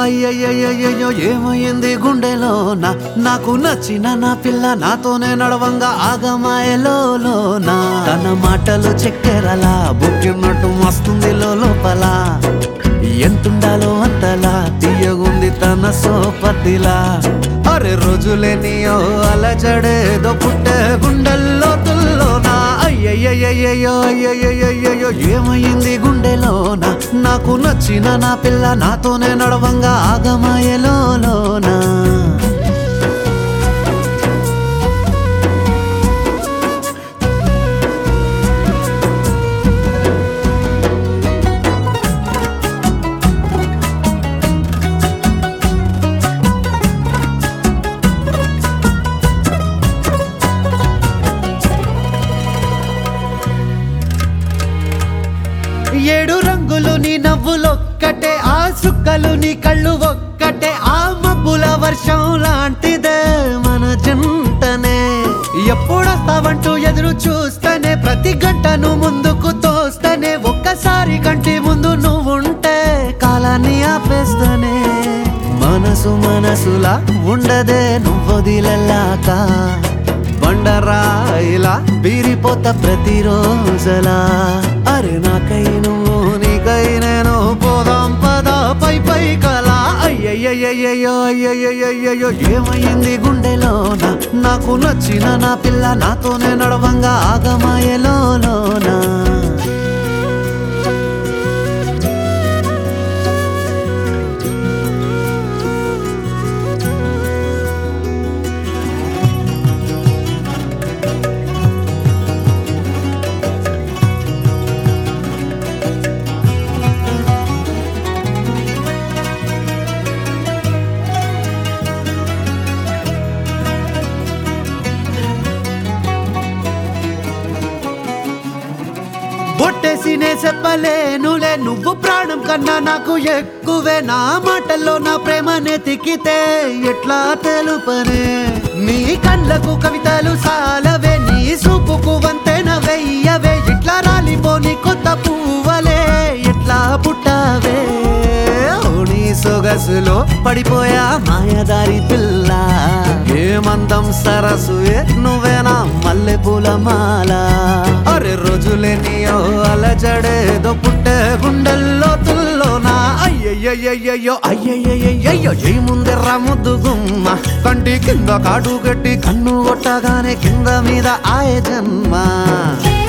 అయ్యయ్యయ్యో ఏమైంది గుండెలోన నాకు నచ్చిన నా పిల్ల నాతోనే నడవంగా ఆగమాయలోనా తన మాటలు చక్కెరలా బుక్కినట్టు మస్తుంది లోపల ఎంతుండాలో అంతలా తీయగుంది తన సోపతిలా అరే రోజులేనియో అలజడేదో పుట్టే గుండెల్లో తుల్లోనా అయ్యయ్యయ్యో అయ్యయ్యయ్యో ఏమైంది గుండెలోన నాకు నచ్చిన నా పిల్ల నాతోనే నడవంగా ఆగమాయలోనా ఏడు రంగులు నీ నవ్వులొక్కటే ఆ సుక్కలు నీ కళ్ళు ఒక్కటే ఆ మబ్బుల వర్షం లాంటిదే మన జంటనే ఎప్పుడొస్తావంటూ ఎదురు చూస్తేనే ప్రతి గంటను ముందుకు తోస్తేనే ఒక్కసారి కంటి ముందు నువ్వుంటే కాలాన్ని ఆపేస్తేనే మనసులా ఉండదే నువ్వొదిలెల్లాక బండరాయిలా బీరిపోత ప్రతిరోజలా అరే నాకై నువ్వు నీకై నేను పోదాం పదా పై కలా అయ్యయ్యయ్యో అయ్యయ్యయ్యో ఏమైంది గుండెలోన నాకు నచ్చిన నా పిల్ల నాతోనే నడవంగా ఆగమాయలోనా బొట్టేసినే చెప్పలేనులే నువ్వు ప్రాణం కన్నా నాకు ఎక్కువే నా మాటల్లో నా ప్రేమనే తిక్కితే ఎట్లా తెలుపనే నీ కళ్ళకు కవితలు సాలవే నీ సూపుకు వంతెన వెయ్యవే ఇట్లా రాలిపోని కొత్త పువ్వలే ఎట్లా పుట్టావే నీ సొగసులో పడిపోయా మాయదారి పిల్ల ఏమందం సరసువే నువ్వేనా మల్లె పూల మాల అరే రోజులేనియో అలజడేదో పుట్టే గుండెల్లో తుల్లోనా అయ్యయ్యయ్యో అయ్యయ్యయ్యో ఏ ముందెర్రా ముద్దు గుమ్మ కంటి కింద కాడు గట్టి కన్ను కొట్టగానే కింద మీద ఆయ జన్మ